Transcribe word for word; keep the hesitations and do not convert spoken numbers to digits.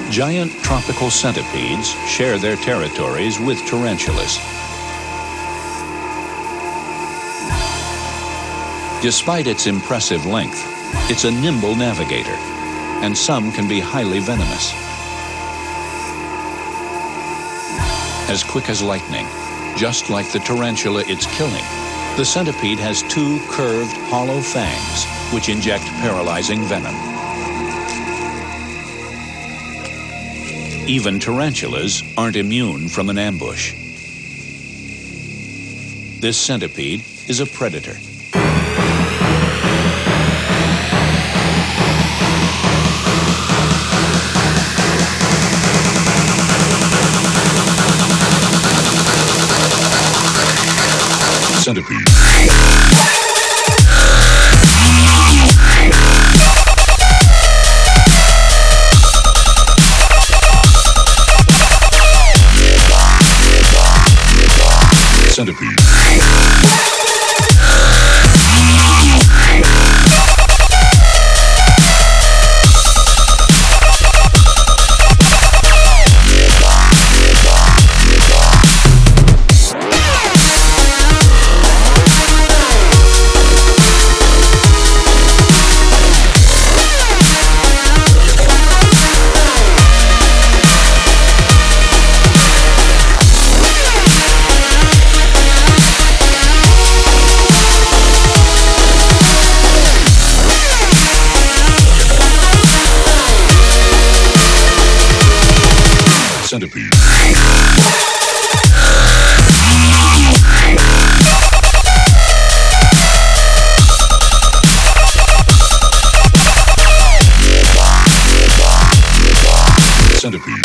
Giant tropical centipedes share their territories with tarantulas. Despite its impressive length, it's a nimble navigator, and some can be highly venomous. As quick as lightning, just like the tarantula it's killing, the centipede has two curved, hollow fangs which inject paralyzing venom. Even tarantulas aren't immune from an ambush. This centipede is a predator. Centipede. Centipede. Centipede. Centipede.